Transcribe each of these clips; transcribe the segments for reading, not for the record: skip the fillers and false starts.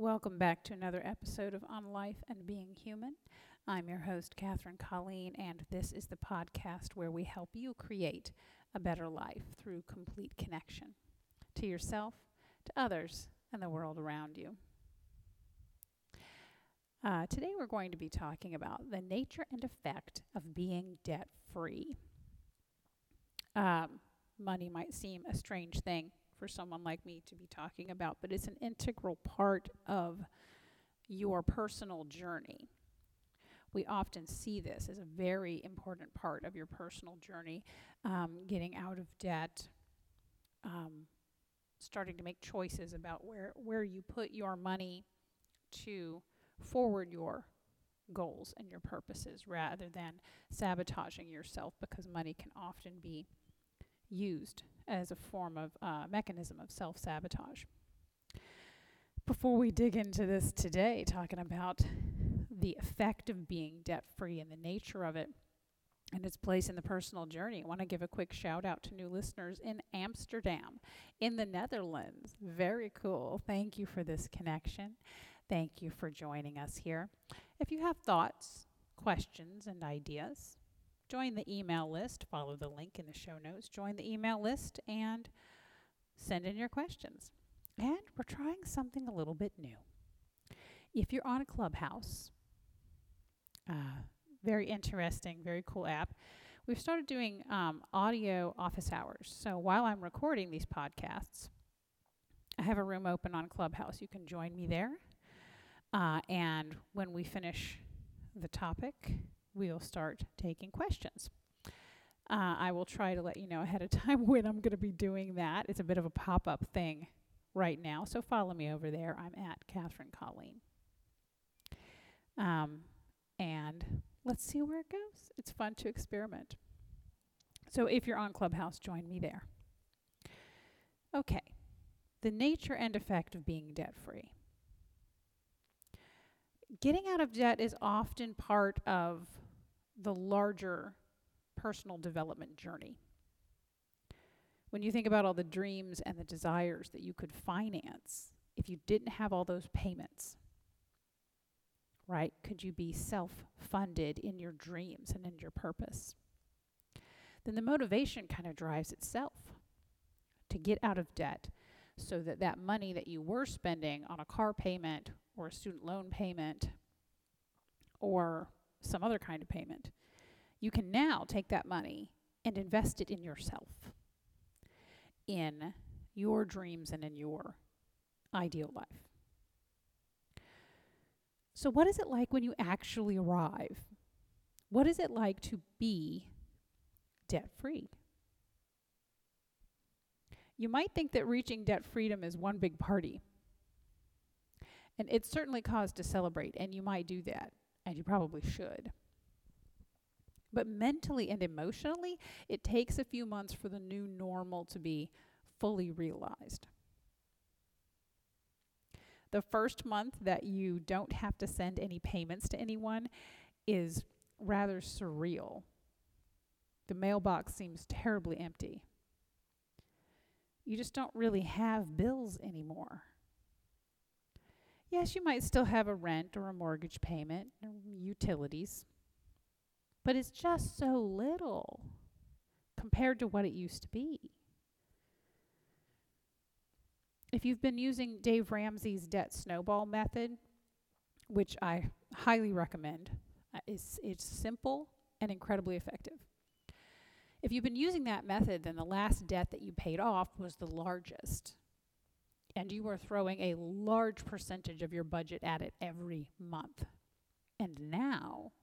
Welcome back to another episode of On Life and Being Human. I'm your host, Catherine Colleen, and this is the podcast where we help you create a better life through complete connection to yourself, to others, and the world around you. Today we're going to be talking about the nature and effect of being debt-free. Money might seem a strange thing for someone like me to be talking about, but it's an integral part of your personal journey. We often see this as a very important part of your personal journey, getting out of debt, starting to make choices about where you put your money to forward your goals and your purposes rather than sabotaging yourself, because money can often be used as a form of mechanism of self-sabotage. Before we dig into this today, talking about the effect of being debt-free and the nature of it and its place in the personal journey, I want to give a quick shout out to new listeners in Amsterdam, in the Netherlands. Very cool. Thank you for this connection. Thank you for joining us here. If you have thoughts, questions, and ideas, join the email list. Follow the link in the show notes. Join the email list and send in your questions. And we're trying something a little bit new. If you're on a Clubhouse, very interesting, very cool app, we've started doing audio office hours. So while I'm recording these podcasts, I have a room open on Clubhouse. You can join me there. And when we finish the topic, we'll start taking questions. I will try to let you know ahead of time when I'm going to be doing that. It's a bit of a pop-up thing right now, so follow me over there. I'm at Catherine Colleen. And let's see where it goes. It's fun to experiment. So if you're on Clubhouse, join me there. Okay, the nature and effect of being debt-free. Getting out of debt is often part of the larger personal development journey. When you think about all the dreams and the desires that you could finance if you didn't have all those payments, right? Could you be self-funded in your dreams and in your purpose? Then the motivation kind of drives itself to get out of debt so that that money that you were spending on a car payment or a student loan payment or some other kind of payment, you can now take that money and invest it in yourself, in your dreams and in your ideal life. So what is it like when you actually arrive? What is it like to be debt-free? You might think that reaching debt freedom is one big party. And it's certainly cause to celebrate, and you might do that, and you probably should. But mentally and emotionally, it takes a few months for the new normal to be fully realized. The first month that you don't have to send any payments to anyone is rather surreal. The mailbox seems terribly empty. You just don't really have bills anymore. Yes, you might still have a rent or a mortgage payment or utilities, but it's just so little compared to what it used to be. If you've been using Dave Ramsey's debt snowball method, which I highly recommend, it's simple and incredibly effective. If you've been using that method, then the last debt that you paid off was the largest. And you were throwing a large percentage of your budget at it every month. And now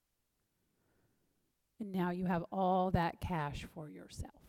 you have all that cash for yourself.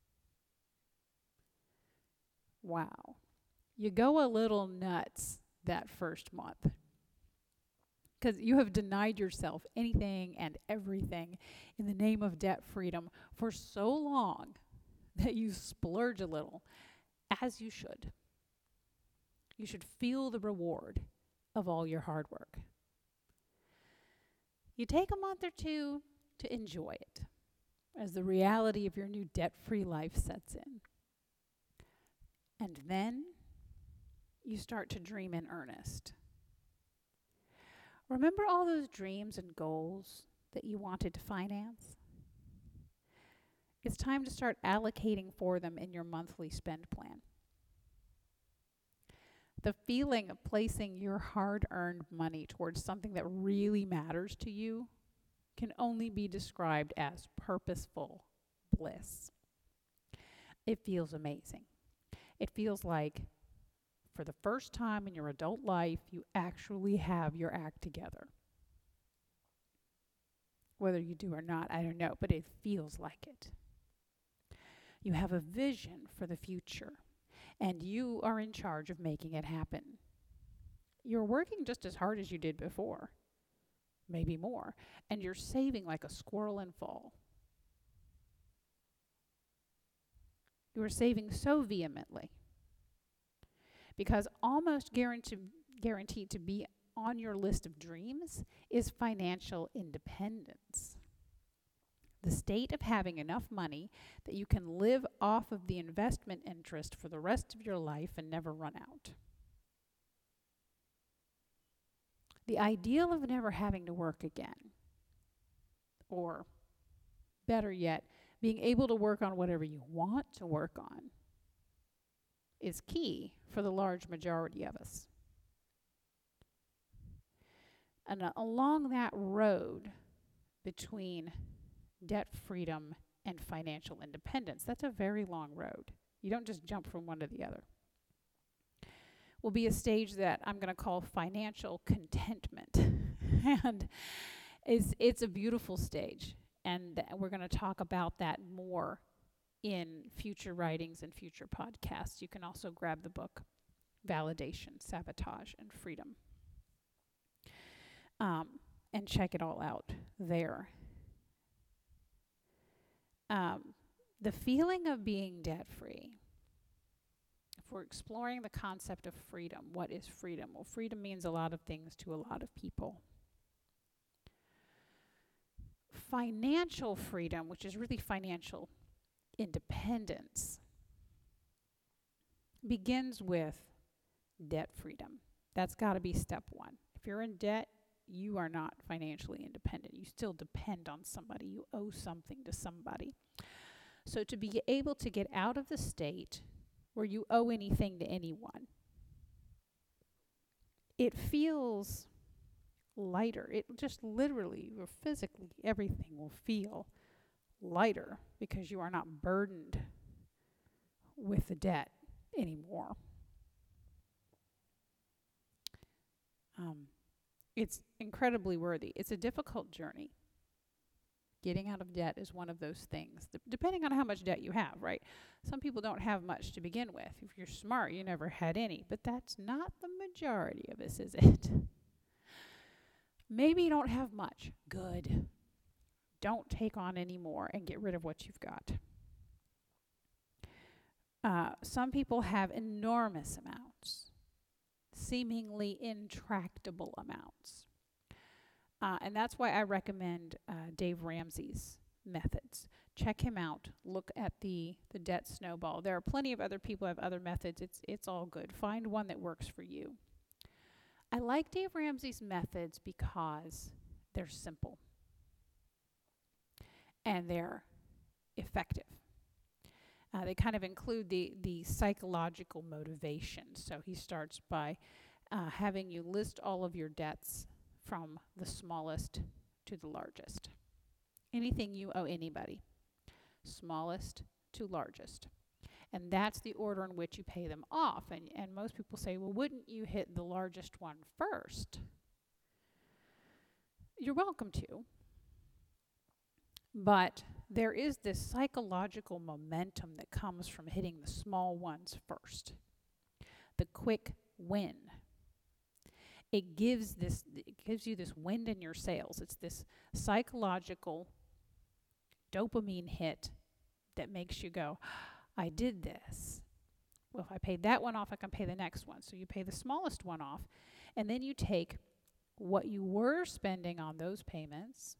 Wow. You go a little nuts that first month because you have denied yourself anything and everything in the name of debt freedom for so long that you splurge a little, as you should. You should feel the reward of all your hard work. You take a month or two to enjoy it as the reality of your new debt-free life sets in. And then you start to dream in earnest. Remember all those dreams and goals that you wanted to finance? It's time to start allocating for them in your monthly spend plan. The feeling of placing your hard-earned money towards something that really matters to you can only be described as purposeful bliss. It feels amazing. It feels like for the first time in your adult life, you actually have your act together. Whether you do or not, I don't know, but it feels like it. You have a vision for the future, and you are in charge of making it happen. You're working just as hard as you did before, maybe more, and you're saving like a squirrel in fall. You are saving so vehemently because almost guaranteed to be on your list of dreams is financial independence. The state of having enough money that you can live off of the investment interest for the rest of your life and never run out. The ideal of never having to work again, or better yet, being able to work on whatever you want to work on, is key for the large majority of us. And along that road between debt freedom and financial independence, that's a very long road. You don't just jump from one to the other. Will be a stage that I'm going to call financial contentment. And it's a beautiful stage. And we're going to talk about that more in future writings and future podcasts. You can also grab the book, Validation, Sabotage, and Freedom, and check it all out there. The feeling of being debt-free, if we're exploring the concept of freedom, what is freedom? Well, freedom means a lot of things to a lot of people. Financial freedom, which is really financial independence, begins with debt freedom. That's got to be step one. If you're in debt, you are not financially independent. You still depend on somebody. You owe something to somebody. So to be able to get out of the state where you owe anything to anyone, it feels lighter. It just literally or physically, everything will feel lighter because you are not burdened with the debt anymore. It's incredibly worthy. It's a difficult journey. Getting out of debt is one of those things, depending on how much debt you have, right? Some people don't have much to begin with. If you're smart, you never had any, but that's not the majority of us, is it? Maybe you don't have much. Good. Don't take on any more and get rid of what you've got. Some people have enormous amounts, seemingly intractable amounts. And that's why I recommend Dave Ramsey's methods. Check him out. Look at the debt snowball. There are plenty of other people who have other methods. It's all good. Find one that works for you. I like Dave Ramsey's methods because they're simple and they're effective. They kind of include the psychological motivation. So he starts by having you list all of your debts from the smallest to the largest. Anything you owe anybody, smallest to largest. And that's the order in which you pay them off. And most people say, well, wouldn't you hit the largest one first? You're welcome to. But there is this psychological momentum that comes from hitting the small ones first. The quick win. It gives you this wind in your sails. It's this psychological dopamine hit that makes you go, I did this. Well, if I paid that one off, I can pay the next one. So you pay the smallest one off, and then you take what you were spending on those payments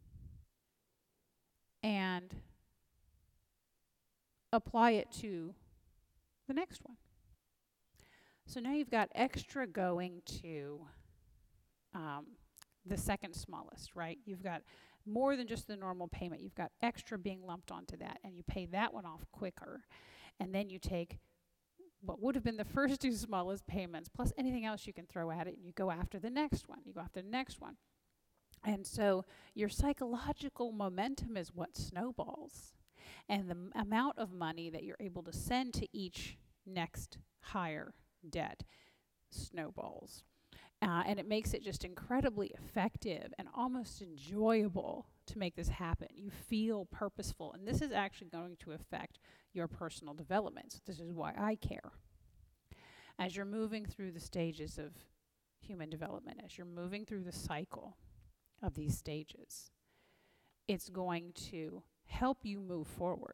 and apply it to the next one. So now you've got extra going to um, the second smallest, right? You've got more than just the normal payment. You've got extra being lumped onto that, and you pay that one off quicker. And then you take what would have been the first two smallest payments plus anything else you can throw at it, and you go after the next one. You go after the next one. And so your psychological momentum is what snowballs. And the amount of money that you're able to send to each next higher debt snowballs. And it makes it just incredibly effective and almost enjoyable to make this happen. You feel purposeful, and this is actually going to affect your personal development. So this is why I care. As you're moving through the stages of human development, as you're moving through the cycle of these stages, it's going to help you move forward.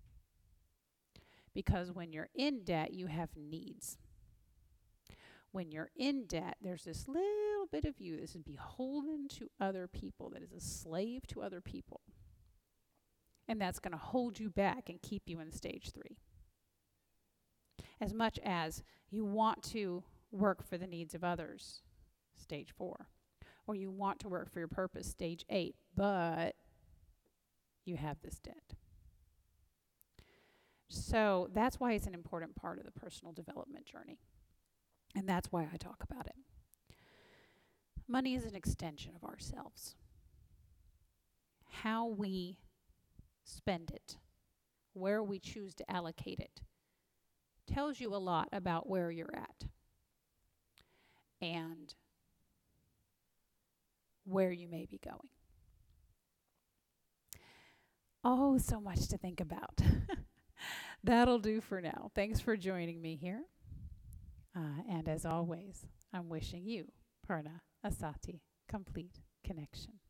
Because when you're in debt, you have needs. When you're in debt, there's this little bit of you that is beholden to other people, that is a slave to other people. And that's going to hold you back and keep you in stage 3. As much as you want to work for the needs of others, stage 4. Or you want to work for your purpose, stage 8, but you have this debt. So that's why it's an important part of the personal development journey. And that's why I talk about it. Money is an extension of ourselves. How we spend it, where we choose to allocate it, tells you a lot about where you're at and where you may be going. Oh, so much to think about. That'll do for now. Thanks for joining me here. And as always, I'm wishing you, Purna Asati, complete connection.